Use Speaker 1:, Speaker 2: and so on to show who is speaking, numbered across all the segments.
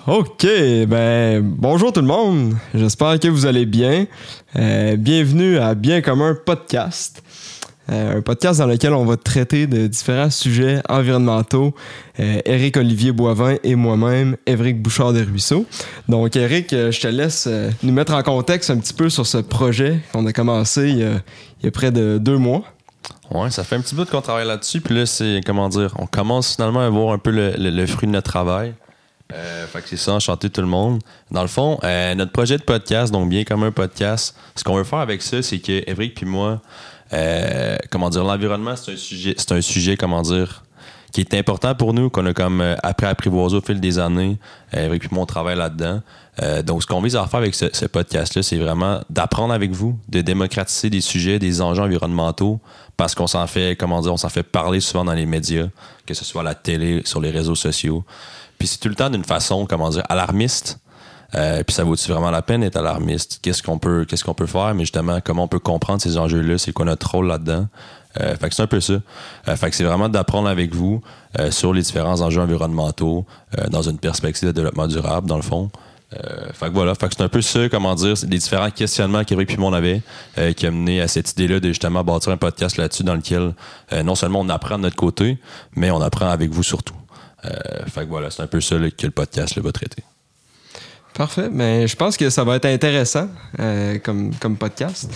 Speaker 1: OK, ben bonjour tout le monde. J'espère que vous allez bien. Bienvenue à Bien commun podcast. Un podcast dans lequel on va traiter de différents sujets environnementaux. Éric-Olivier Boivin et moi-même, Évric Bouchard des Ruisseaux. Donc Éric, je te laisse nous mettre en contexte un petit peu sur ce projet qu'on a commencé il y a près de 2 mois.
Speaker 2: Ouais, ça fait un petit bout qu'on travaille là-dessus. Puis là, on commence finalement à voir un peu le fruit de notre travail. Fait que c'est ça, enchanté tout le monde. Dans le fond, notre projet de podcast, donc Bien commun podcast, ce qu'on veut faire avec ça, c'est que Évric puis moi, l'environnement, c'est un sujet, qui est important pour nous, qu'on a comme après apprivoisé au fil des années. Évric puis moi, on travaille là-dedans. Donc, ce qu'on vise à faire avec ce podcast-là, c'est vraiment d'apprendre avec vous, de démocratiser des sujets, des enjeux environnementaux, parce qu'on s'en fait, on s'en fait parler souvent dans les médias, que ce soit à la télé, sur les réseaux sociaux. Puis c'est tout le temps d'une façon, alarmiste. Puis ça vaut-tu vraiment la peine d'être alarmiste? Qu'est-ce qu'on peut faire? Mais justement, comment on peut comprendre ces enjeux-là? C'est quoi notre rôle là-dedans? Fait que c'est un peu ça. Fait que c'est vraiment d'apprendre avec vous sur les différents enjeux environnementaux dans une perspective de développement durable, dans le fond. Fait que voilà, fait que c'est un peu ça, les différents questionnements qu'Éric et moi on avait qui a mené à cette idée-là de justement bâtir un podcast là-dessus dans lequel non seulement on apprend de notre côté, mais on apprend avec vous surtout. Fait que voilà, c'est un peu ça là, que le podcast là, va traiter.
Speaker 1: Parfait, mais je pense que ça va être intéressant comme podcast.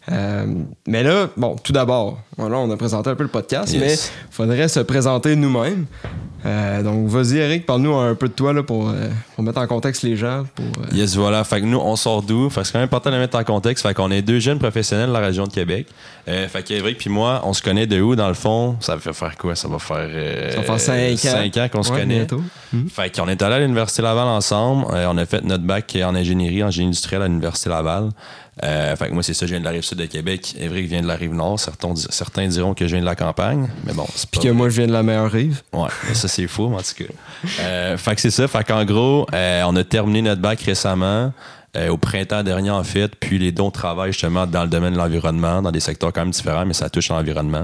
Speaker 1: Mais là, bon, tout d'abord, voilà, on a présenté un peu le podcast, yes. Mais il faudrait se présenter nous-mêmes. Donc, vas-y, Éric, parle-nous un peu de toi là, pour mettre en contexte les gens.
Speaker 2: Yes, voilà. Fait que nous, on sort d'où? Fait que c'est quand même important de mettre en contexte. Fait qu'on est 2 jeunes professionnels de la région de Québec. Fait qu'Éric puis moi, on se connaît de où, dans le fond? Ça va faire quoi? Ça va faire 5 ans qu'on se connaît. Fait qu'on est allé à l'Université Laval ensemble. On a fait notre bac en ingénierie industrielle à l'Université Laval. Fait que moi, c'est ça, je viens de la Rive-Sud de Québec. Évric vient de la Rive-Nord. Certains diront que je viens de la campagne, mais bon, c'est pas
Speaker 1: puis que
Speaker 2: vrai.
Speaker 1: Moi, je viens de la meilleure rive.
Speaker 2: Ouais, ça, c'est faux, en tout cas. Fait que c'est ça. Fait qu'en gros, on a terminé notre bac récemment, au printemps dernier, en fait. Puis les dons travaillent justement dans le domaine de l'environnement, dans des secteurs quand même différents, mais ça touche l'environnement.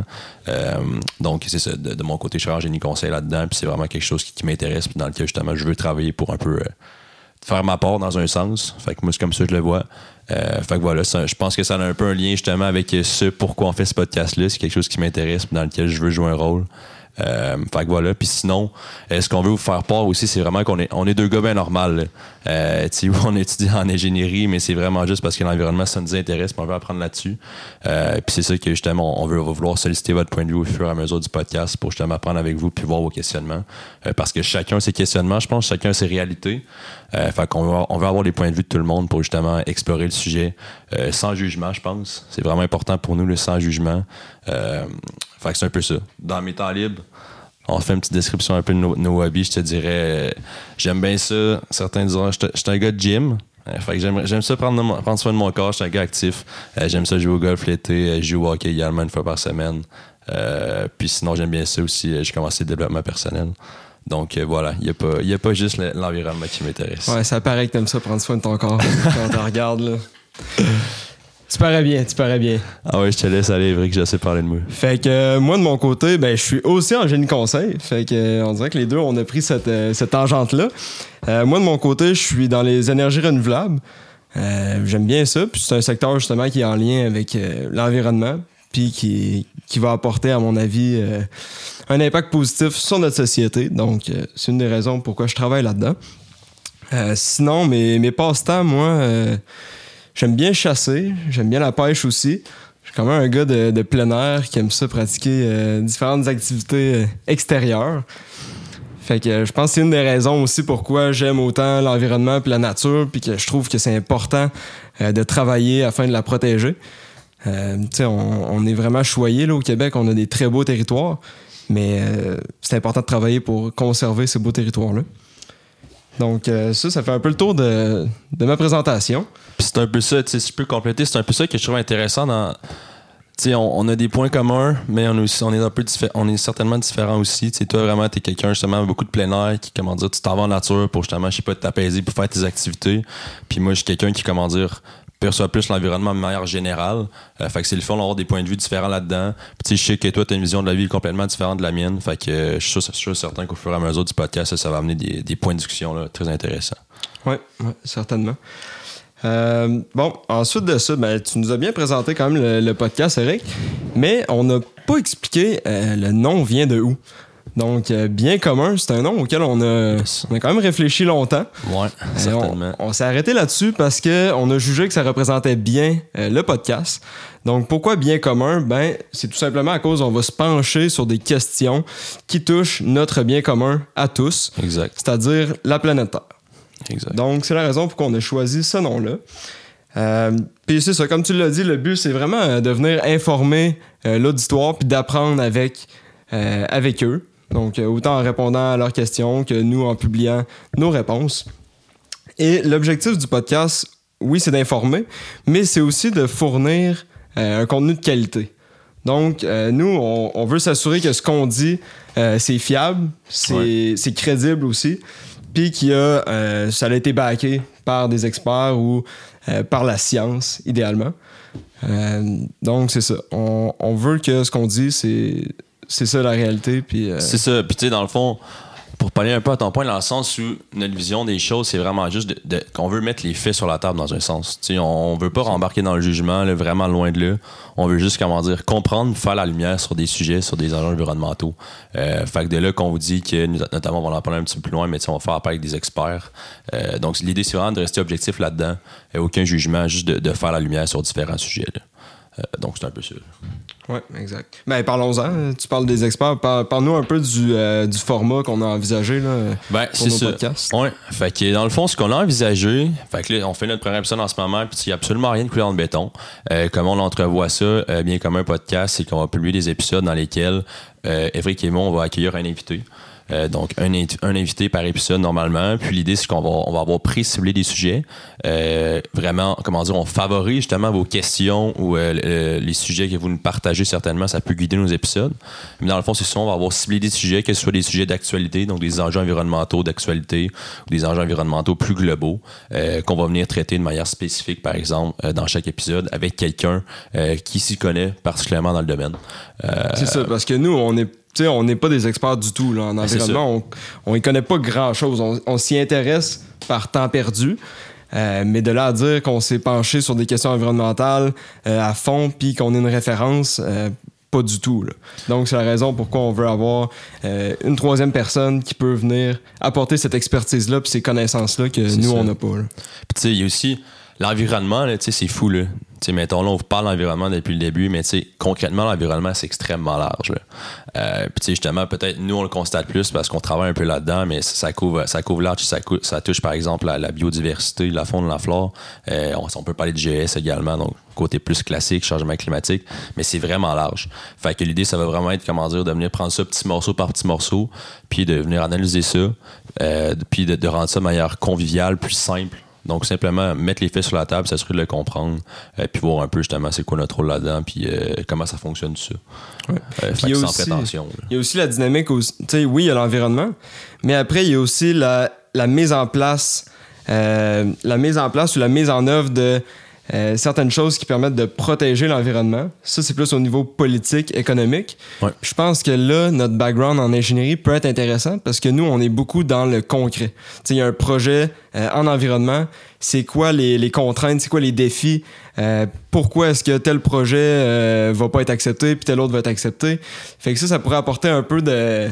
Speaker 2: Donc, c'est ça. De mon côté, je suis en génie conseil là-dedans. Puis c'est vraiment quelque chose qui m'intéresse, puis dans lequel, justement, je veux travailler pour un peu faire ma part dans un sens. Fait que moi, c'est comme ça que je le vois. Fait que voilà, je pense que ça a un peu un lien justement avec ce pourquoi on fait ce podcast-là. C'est quelque chose qui m'intéresse, dans lequel je veux jouer un rôle. Fait que voilà. Puis sinon, ce qu'on veut vous faire part aussi, c'est vraiment qu'on est 2 gars bien normaux. On étudie en ingénierie, mais c'est vraiment juste parce que l'environnement, ça nous intéresse, puis on veut apprendre là-dessus. Puis c'est ça que justement, on va vouloir solliciter votre point de vue au fur et à mesure du podcast pour justement apprendre avec vous puis voir vos questionnements. Parce que chacun a ses questionnements, je pense, chacun a ses réalités. Fait qu'on on veut avoir les points de vue de tout le monde pour justement explorer le sujet sans jugement, je pense. C'est vraiment important pour nous, le sans jugement. Fait que c'est un peu ça. Dans mes temps libres, on fait une petite description un peu de nos hobbies. Je te dirais, j'aime bien ça. Certains diront, je suis un gars de gym. Fait que j'aime ça prendre soin de mon corps. Je suis un gars actif. J'aime ça jouer au golf l'été. Je joue au hockey également 1 fois par semaine. Puis sinon, j'aime bien ça aussi. J'ai commencé le développement personnel. Donc voilà, il n'y a pas juste l'environnement qui m'intéresse.
Speaker 1: Ouais, ça paraît que t'aimes ça prendre soin de ton corps quand on te regarde là. Tu parais bien.
Speaker 2: Ah ouais, je te laisse aller, Évric, je sais parler de moi.
Speaker 1: Fait que moi, de mon côté, je suis aussi en génie conseil. Fait que on dirait que les deux, on a pris cette tangente-là. Moi, de mon côté, je suis dans les énergies renouvelables. J'aime bien ça. Puis c'est un secteur, justement, qui est en lien avec l'environnement. Puis qui va apporter, à mon avis, un impact positif sur notre société. Donc, c'est une des raisons pourquoi je travaille là-dedans. Sinon, mes passe-temps, moi... j'aime bien chasser, j'aime bien la pêche aussi. Je suis quand même un gars de plein air qui aime ça pratiquer différentes activités extérieures. Fait que je pense que c'est une des raisons aussi pourquoi j'aime autant l'environnement et la nature, puis que je trouve que c'est important de travailler afin de la protéger. On est vraiment choyé là, au Québec, on a des très beaux territoires, mais c'est important de travailler pour conserver ces beaux territoires-là. Donc ça fait un peu le tour de ma présentation.
Speaker 2: Puis c'est un peu ça, si je peux compléter, c'est un peu ça que je trouve intéressant dans... On a des points communs, mais on est certainement différents aussi. Toi, vraiment, t'es quelqu'un, justement, avec beaucoup de plein air, qui, tu t'en vas en nature pour, justement, je sais pas, t'apaiser, pour faire tes activités. Puis moi, je suis quelqu'un qui, perçois plus l'environnement de manière générale. Fait que c'est le fun d'avoir des points de vue différents là-dedans. Puis je sais que toi, tu as une vision de la vie complètement différente de la mienne. Fait que je suis sûr certain qu'au fur et à mesure du podcast, ça va amener des points de discussion là, très intéressants.
Speaker 1: Oui, certainement. Bon, ensuite de ça, tu nous as bien présenté quand même le podcast, Eric, mais on n'a pas expliqué le nom vient de où. Donc, Bien commun, c'est un nom auquel on a quand même réfléchi longtemps.
Speaker 2: Oui, certainement.
Speaker 1: On s'est arrêté là-dessus parce qu'on a jugé que ça représentait bien le podcast. Donc, pourquoi Bien commun? C'est tout simplement à cause on va se pencher sur des questions qui touchent notre bien commun à tous.
Speaker 2: Exact.
Speaker 1: C'est-à-dire la planète Terre.
Speaker 2: Exact.
Speaker 1: Donc, c'est la raison pour qu'on a choisi ce nom-là. Puis c'est ça, comme tu l'as dit, le but, c'est vraiment de venir informer l'auditoire puis d'apprendre avec eux. Donc, autant en répondant à leurs questions que nous en publiant nos réponses. Et l'objectif du podcast, oui, c'est d'informer, mais c'est aussi de fournir un contenu de qualité. Donc, nous, on veut s'assurer que ce qu'on dit, c'est fiable, c'est crédible aussi, puis ça a été backé par des experts ou par la science, idéalement. Donc, c'est ça. On veut que ce qu'on dit, c'est ça la réalité. Puis,
Speaker 2: c'est ça. Puis, tu sais, dans le fond, pour parler un peu à ton point, dans le sens où notre vision des choses, c'est vraiment juste qu'on veut mettre les faits sur la table dans un sens. Tu sais, on veut pas rembarquer dans le jugement, là, vraiment loin de là. On veut juste, comprendre, faire la lumière sur des sujets, sur des enjeux environnementaux. Fait que de là qu'on vous dit que, notamment, on va en parler un petit peu plus loin, mais on va faire appel avec des experts. Donc, l'idée, c'est vraiment de rester objectif là-dedans. Aucun jugement, juste de faire la lumière sur différents sujets, là. Donc, c'est un peu ça.
Speaker 1: Oui, exact. Parlons-en. Tu parles des experts. Parle-nous un peu du format qu'on a envisagé là, pour nos podcasts.
Speaker 2: Oui. Fait que dans le fond, ce qu'on a envisagé, fait que là, on fait notre premier épisode en ce moment, puis il n'y a absolument rien de coulé dans le béton. Comment on entrevoit ça, bien comme un podcast, c'est qu'on va publier des épisodes dans lesquels Eric et moi, on va accueillir un invité. Donc, un invité par épisode normalement. Puis l'idée, c'est on va avoir pré-ciblé des sujets. Vraiment, on favorise justement vos questions ou les sujets que vous nous partagez certainement. Ça peut guider nos épisodes. Mais dans le fond, c'est ça, on va avoir ciblé des sujets, que ce soit des sujets d'actualité, donc des enjeux environnementaux d'actualité ou des enjeux environnementaux plus globaux qu'on va venir traiter de manière spécifique, par exemple, dans chaque épisode avec quelqu'un qui s'y connaît particulièrement dans le domaine.
Speaker 1: C'est ça, parce que nous, on n'est pas des experts du tout là, en environnement. On y connaît pas grand-chose. On s'y intéresse par temps perdu. Mais de là à dire qu'on s'est penché sur des questions environnementales à fond puis qu'on est une référence, pas du tout. Là. Donc, c'est la raison pourquoi on veut avoir une troisième personne qui peut venir apporter cette expertise-là puis ces connaissances-là que nous, on n'a pas. Puis,
Speaker 2: tu sais, il y a aussi l'environnement, là, c'est fou, là. T'sais, mettons, là, on vous parle d'environnement depuis le début, mais concrètement, l'environnement, c'est extrêmement large. Puis, justement, peut-être, nous, on le constate plus parce qu'on travaille un peu là-dedans, mais ça couvre large. Ça touche, par exemple, la biodiversité, la faune, la flore. On peut parler de GS également, donc côté plus classique, changement climatique, mais c'est vraiment large. Fait que l'idée, ça va vraiment être, de venir prendre ça petit morceau par petit morceau, puis de venir analyser ça, puis de rendre ça de manière conviviale, plus simple. Donc, simplement mettre les faits sur la table, s'assurer de le comprendre, puis voir un peu justement c'est quoi notre rôle là-dedans, puis comment ça fonctionne tout ça.
Speaker 1: Ouais. Puis sans prétention. Il y a aussi la dynamique, oui, il y a l'environnement, mais après, il y a aussi la mise en place ou la mise en œuvre de certaines choses qui permettent de protéger l'environnement. Ça, c'est plus au niveau politique, économique.
Speaker 2: Ouais.
Speaker 1: Je pense que là, notre background en ingénierie peut être intéressant parce que nous, on est beaucoup dans le concret. Il y a un projet en environnement. C'est quoi les contraintes? C'est quoi les défis? Pourquoi est-ce que tel projet va pas être accepté puis tel autre va être accepté? Fait que ça pourrait apporter un peu de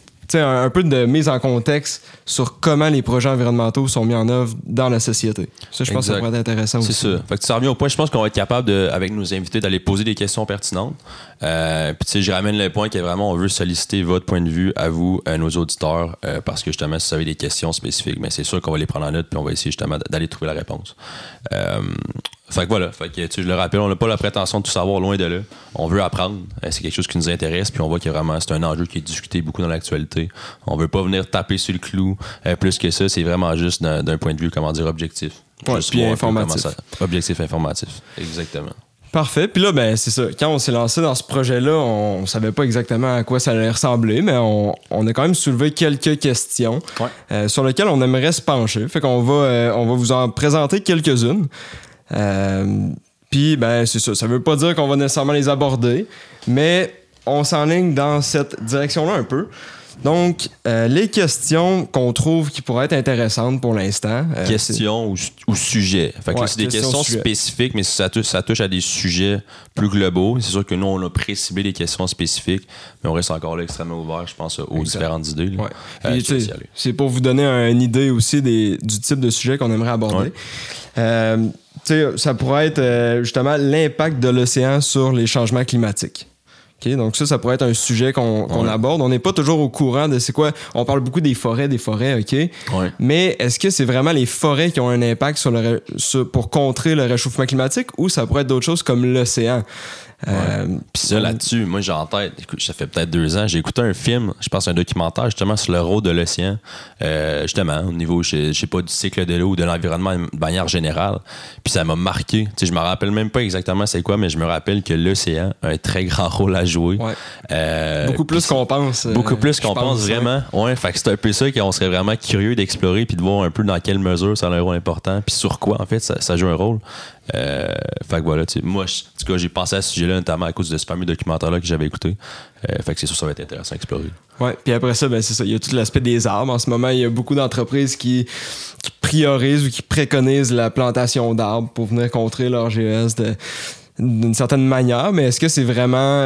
Speaker 1: mise en contexte sur comment les projets environnementaux sont mis en œuvre dans la société. Ça, je pense que ça pourrait être intéressant aussi.
Speaker 2: C'est ça. Fait que ça revient au point, je pense qu'on va être capable, avec nos invités, d'aller poser des questions pertinentes. Puis, je ramène le point que vraiment, on veut solliciter votre point de vue à vous, à nos auditeurs, parce que justement, si vous avez des questions spécifiques, mais c'est sûr qu'on va les prendre en note puis on va essayer justement d'aller trouver la réponse. Fait que voilà, je le rappelle, on n'a pas la prétention de tout savoir loin de là. On veut apprendre, c'est quelque chose qui nous intéresse, puis on voit que vraiment c'est un enjeu qui est discuté beaucoup dans l'actualité. On veut pas venir taper sur le clou plus que ça, c'est vraiment juste d'un point de vue, objectif.
Speaker 1: Ouais, puis informatif.
Speaker 2: Objectif informatif, exactement.
Speaker 1: Parfait. Puis là, c'est ça. Quand on s'est lancé dans ce projet-là, on savait pas exactement à quoi ça allait ressembler, mais on a quand même soulevé quelques questions sur lesquelles on aimerait se pencher. Fait qu'on va vous en présenter quelques-unes. Puis, ben, c'est ça. Ça veut pas dire qu'on va nécessairement les aborder, mais on s'enligne dans cette direction-là un peu. Donc, les questions qu'on trouve qui pourraient être intéressantes pour l'instant.
Speaker 2: Questions ou sujets. Fait que là, c'est des questions spécifiques, mais ça touche à des sujets plus globaux. C'est sûr que nous, on a pré-ciblé des questions spécifiques, mais on reste encore là extrêmement ouvert, je pense, aux différentes idées. Là.
Speaker 1: Puis, c'est pour vous donner une idée aussi du type de sujet qu'on aimerait aborder. Ça pourrait être justement l'impact de l'océan sur les changements climatiques. Okay, donc ça pourrait être un sujet qu'on aborde. On n'est pas toujours au courant de c'est quoi. On parle beaucoup des forêts, OK? Mais est-ce que c'est vraiment les forêts qui ont un impact pour contrer le réchauffement climatique ou ça pourrait être d'autres choses comme l'océan?
Speaker 2: Puis ça, là-dessus, moi, j'ai en tête, écoute, ça fait peut-être 2 ans, j'ai écouté un film, je pense un documentaire justement sur le rôle de l'océan, justement, au niveau, je sais pas, du cycle de l'eau ou de l'environnement de manière générale. Puis ça m'a marqué. Tu sais, je me rappelle même pas exactement c'est quoi, mais je me rappelle que l'océan a un très grand rôle à jouer.
Speaker 1: Beaucoup plus qu'on pense.
Speaker 2: Beaucoup plus qu'on pense, vraiment. Ouais, fait que c'est un peu ça qu'on serait vraiment curieux d'explorer puis de voir un peu dans quelle mesure ça a un rôle important, puis sur quoi, en fait, ça joue un rôle. Fait que voilà, tu sais, moi, en tout cas, j'ai pensé à ce sujet-là, notamment à cause de ce fameux documentaire-là que j'avais écouté. Fait que c'est sûr, ça va être intéressant à explorer.
Speaker 1: Ouais, puis après ça, ben c'est ça. Il y a tout l'aspect des arbres. En ce moment, il y a beaucoup d'entreprises qui priorisent ou qui préconisent la plantation d'arbres pour venir contrer leur GES d'une certaine manière. Mais est-ce que c'est vraiment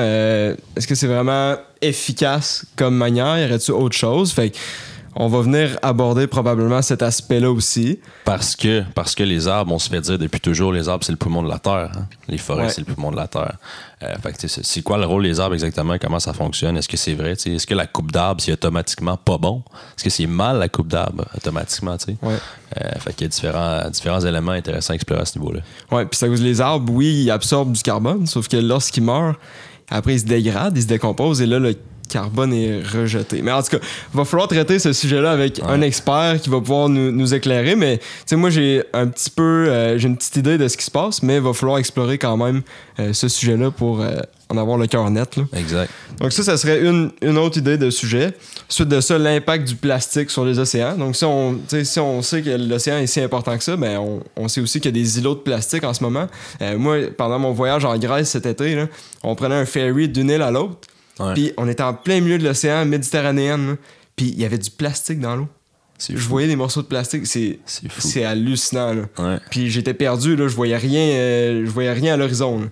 Speaker 1: efficace comme manière? Y aurait-il autre chose? Fait que on va venir aborder probablement cet aspect-là aussi.
Speaker 2: Parce que les arbres, on se fait dire depuis toujours, les arbres, c'est le poumon de la Terre. Hein? Les forêts, c'est le poumon de la Terre. Fait que, c'est quoi le rôle des arbres exactement? Comment ça fonctionne? Est-ce que c'est vrai? T'sais? Est-ce que la coupe d'arbres, c'est automatiquement pas bon? Est-ce que c'est mal, la coupe d'arbres, automatiquement? Fait qu'il y a différents éléments intéressants à explorer à ce niveau-là.
Speaker 1: Oui, puis ça, les arbres, oui, ils absorbent du carbone, sauf que lorsqu'ils meurent, après, ils se dégradent, ils se décomposent, et là, le carbone est rejeté. Mais en tout cas, il va falloir traiter ce sujet-là avec un expert qui va pouvoir nous éclairer. Mais tu sais, moi, j'ai une petite idée de ce qui se passe, mais il va falloir explorer quand même ce sujet-là pour en avoir le cœur net. Là.
Speaker 2: Exact.
Speaker 1: Donc ça serait une autre idée de sujet. Suite de ça, l'impact du plastique sur les océans. Donc si on sait que l'océan est si important que ça, ben on sait aussi qu'il y a des îlots de plastique en ce moment. Moi, pendant mon voyage en Grèce cet été, là, on prenait un ferry d'une île à l'autre. Puis on était en plein milieu de l'océan méditerranéen, puis il y avait du plastique dans l'eau. Je voyais des morceaux de plastique, c'est hallucinant. Là. Puis j'étais perdu, là, je voyais rien à l'horizon.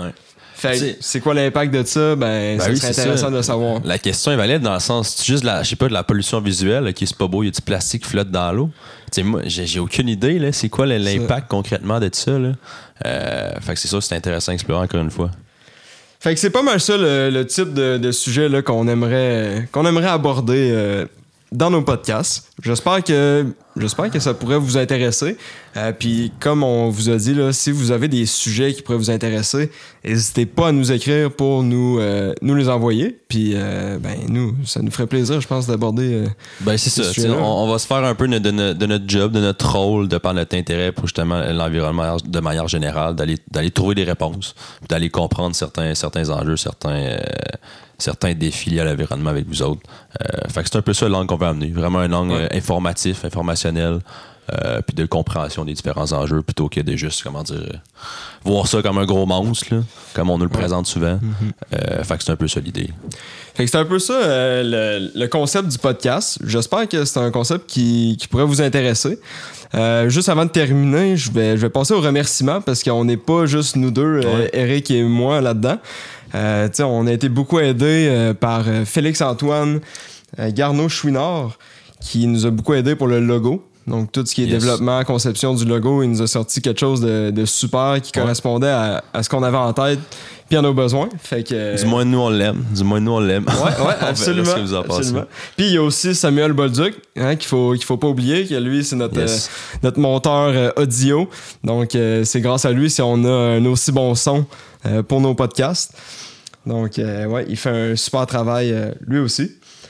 Speaker 1: Fait c'est quoi l'impact de ça? Ben ça serait intéressant de le savoir.
Speaker 2: La question est valide dans le sens, c'est juste de la pollution visuelle, qui c'est pas beau, il y a du plastique qui flotte dans l'eau. T'sais, moi, j'ai aucune idée, là, c'est quoi l'impact concrètement de ça. Là. Fait que c'est sûr, c'est intéressant à explorer encore une fois.
Speaker 1: Fait que c'est pas mal ça le type de sujet là, qu'on aimerait aborder dans nos podcasts. J'espère que ça pourrait vous intéresser. Puis comme on vous a dit, là, si vous avez des sujets qui pourraient vous intéresser, n'hésitez pas à nous écrire pour nous les envoyer. Puis ça nous ferait plaisir, je pense, d'aborder
Speaker 2: c'est ça. On va se faire un peu de notre job, de notre rôle, de par notre intérêt pour justement l'environnement de manière générale, d'aller trouver des réponses, d'aller comprendre certains enjeux, certains défis liés à l'environnement avec vous autres. Fait que c'est un peu ça l'angle qu'on veut amener. Vraiment un angle informationnel, puis de compréhension des différents enjeux plutôt que de juste, voir ça comme un gros monstre, là, comme on nous le présente souvent. Fait que c'est un peu ça l'idée.
Speaker 1: Fait que c'est un peu ça le concept du podcast. J'espère que c'est un concept qui pourrait vous intéresser. Juste avant de terminer, je vais passer aux remerciements parce qu'on n'est pas juste nous deux, Eric et moi, là-dedans. On a été beaucoup aidés par Félix-Antoine Garneau-Chouinard qui nous a beaucoup aidés pour le logo. Donc, tout ce qui est développement, conception du logo, il nous a sorti quelque chose de super qui correspondait à ce qu'on avait en tête puis à nos besoins. Fait que,
Speaker 2: du moins, nous, on l'aime.
Speaker 1: Ouais, absolument. Puis, il y a aussi Samuel Bolduc, qu'il faut pas oublier, que lui, c'est notre monteur audio. Donc, c'est grâce à lui si on a un aussi bon son pour nos podcasts. Donc, il fait un super travail, lui aussi.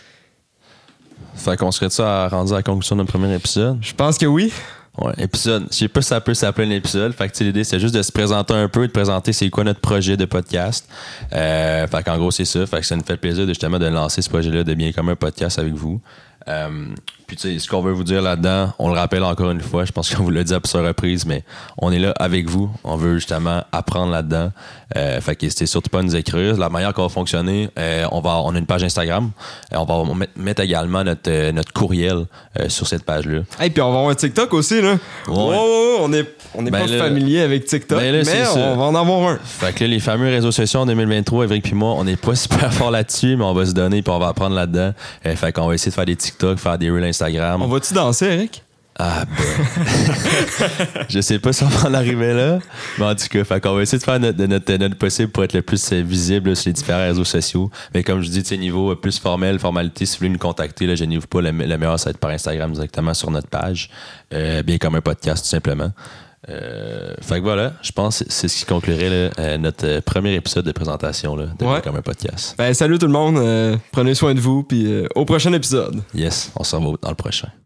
Speaker 2: Fait qu'on serait rendu à la conclusion de notre premier épisode?
Speaker 1: Je pense que oui.
Speaker 2: Ouais, épisode. Je sais pas si ça peut s'appeler un épisode. Fait que l'idée, c'est juste de se présenter un peu et de présenter c'est quoi notre projet de podcast. Fait qu'en gros, c'est ça. Fait que ça nous fait plaisir de lancer ce projet-là de Bien comme un podcast avec vous. Puis, tu sais, ce qu'on veut vous dire là-dedans, on le rappelle encore une fois, je pense qu'on vous l'a dit à plusieurs reprises, mais on est là avec vous. On veut justement apprendre là-dedans. Fait que n'hésitez surtout pas à nous écrire. La manière qu'on va fonctionner, on a une page Instagram. On va mettre également notre courriel sur cette page-là.
Speaker 1: Et puis on va avoir un TikTok aussi, là.
Speaker 2: Ouais.
Speaker 1: On n'est pas familier avec TikTok, mais on va en avoir un.
Speaker 2: Fait que là, les fameux réseaux sociaux en 2023, Évric puis moi, on n'est pas super fort là-dessus, mais on va se donner puis on va apprendre là-dedans. Fait qu'on va essayer de faire des TikTok, faire des reels Instagram.
Speaker 1: On va-tu danser, Eric?
Speaker 2: Ah ben. Je sais pas si on va en arriver là. Mais en tout cas, fait qu'on va essayer de faire notre possible pour être le plus visible sur les différents réseaux sociaux. Mais comme je dis, niveau plus formalité, si vous voulez nous contacter, là, gênez-vous pas, le meilleur, ça va être par Instagram directement sur notre page. Bien comme un podcast, tout simplement. Fait que voilà, je pense que c'est ce qui conclurait là, notre premier épisode de présentation là, de Bien comme un podcast.
Speaker 1: Ben, salut tout le monde, prenez soin de vous, puis au prochain épisode.
Speaker 2: Yes, on se revoit dans le prochain.